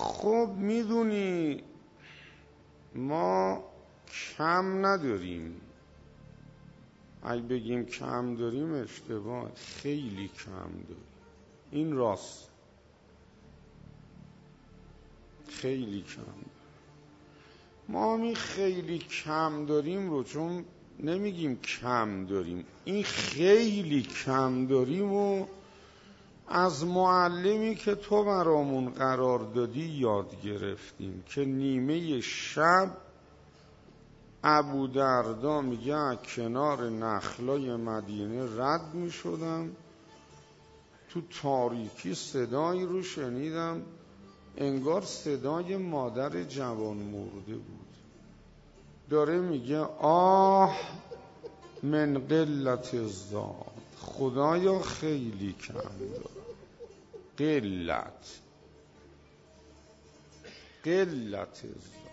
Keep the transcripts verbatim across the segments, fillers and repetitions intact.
خب میدونی ما کم نداریم، اگه بگیم کم داریم اشتباه، خیلی کم داریم. این راست، خیلی کم داریم. ما همین خیلی کم داریم رو چون نمیگیم کم داریم، این خیلی کم داریم و از معلمی که تو برامون قرار دادی یاد گرفتیم که نیمه شب ابودردا میگه کنار نخلای مدینه رد میشدم، تو تاریکی صدایی رو شنیدم انگار صدای مادر جوان مرده بود، داره میگه آه من قلت الزاد، خدایا خیلی کم داره. قلت قلت الزاد،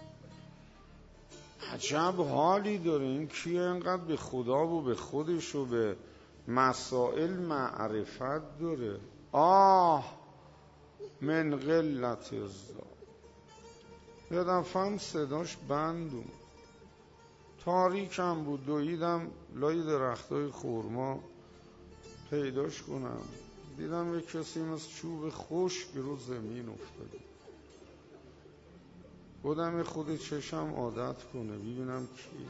عجب حالی داره این کیه اینقدر به خدا و به خودش و به مسائل معرفت داره. آه من قلت الزاد. یادم فهم صداش بندون، تاریکم بود، دویدم لای درختای خورما پیداش کنم، دیدم یک کسی مثل چوب خشک رو زمین افتاده، بودم خود چشم عادت کنه ببینم کی،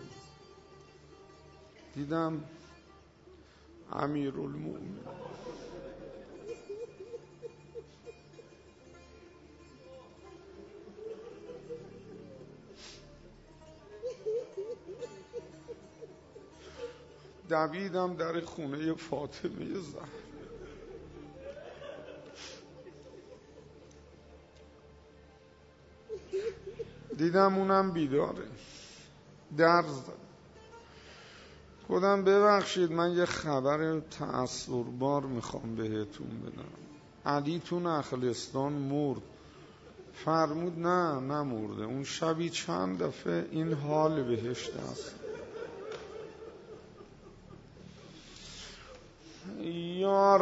دیدم امیرالمومنین. دویدم در خونه فاطمه زهرا، دیدم اونم بیداره، در زد، خودم ببخشید من یه خبر تأثربار میخوام بهتون بدم، علی تو نخلستان مرد. فرمود نه نمرده، اون شبی چند دفعه این حال بهش دست. یا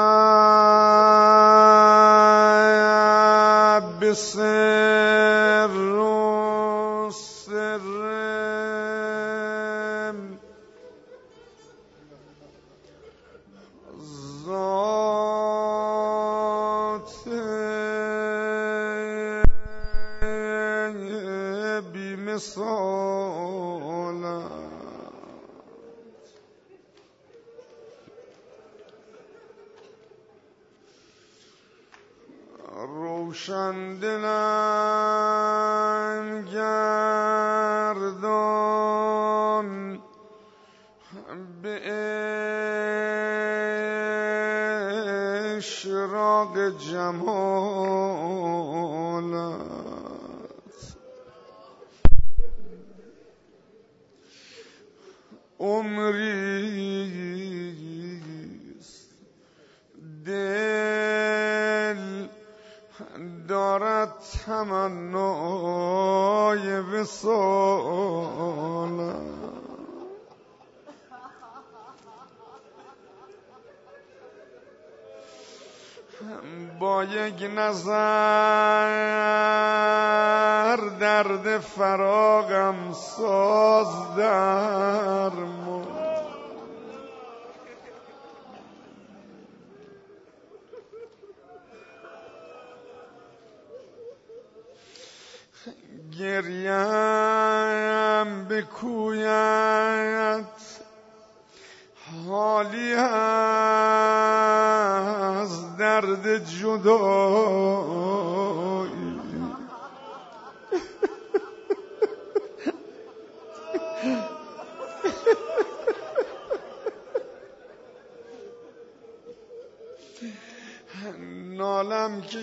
رب سر و سرم ذات بی مثالت، روشن دلم گردان به اشراق جمالت، عمریست دل دارد تمنای وصالت، با یک نظر درد فراقم ساز درمان، گریم به کویت حالی از درد جدایی، نالم که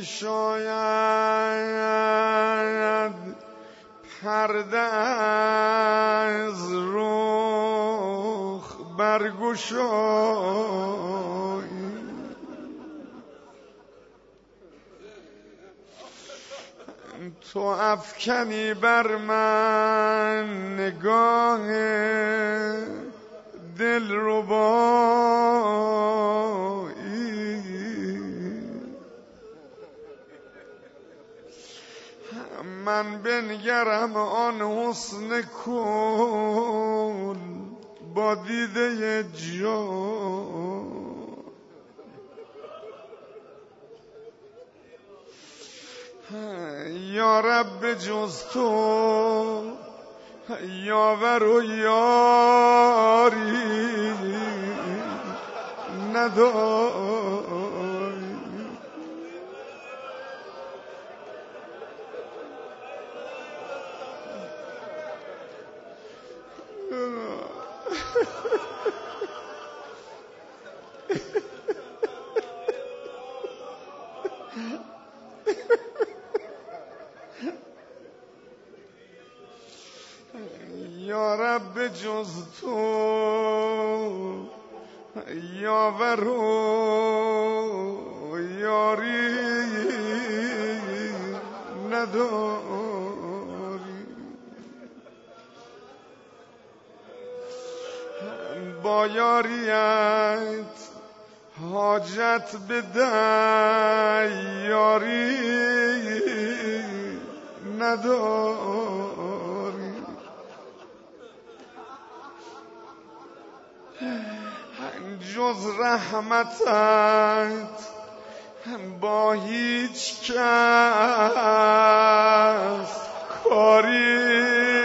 شاید پرده از رخ برگشایی، تو افکنی بر من نگاه دلربایی، من بنگرم آن حسن کن با دیده جان، یا رب جز تو یاور و یاری نداری. یا رب جز تو یاور و یاری نداری. با یاریت حاجت به دیاری نداری. جز رحمتت با هیچ کس کاری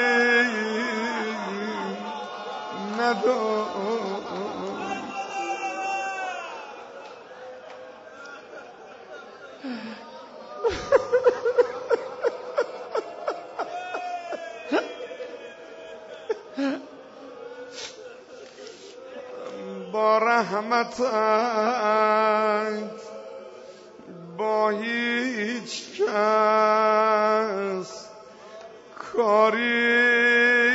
نداری. با رحمتت با هیچ کس کاری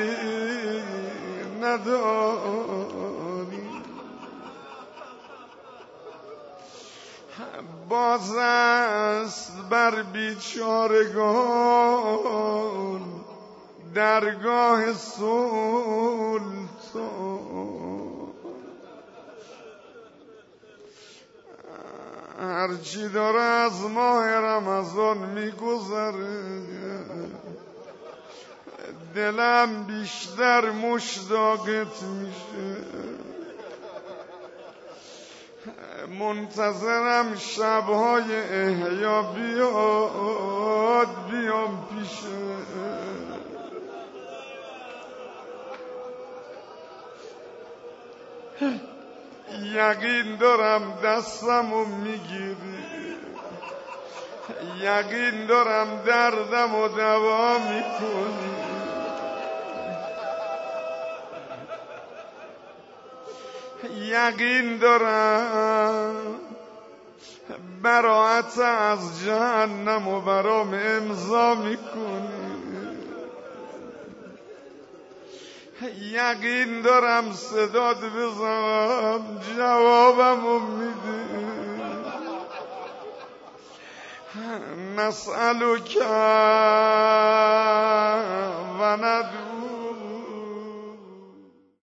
نداری. باز است بر بیچارگان درگاه سلطان، هرچی داره از ماه رمضان میگذره دلم بیشتر مشتاقت میشه. منتظرم شبهای احیا بیاد بیام پیشه. یقین دارم دستمو میگیری، یقین دارم دردمو دوا میکنی. یقین دارم براءت از جهنمو برام امضا میکنی. یقین دارم صدات بزنم جوابمو میدی. نسألک و ندعو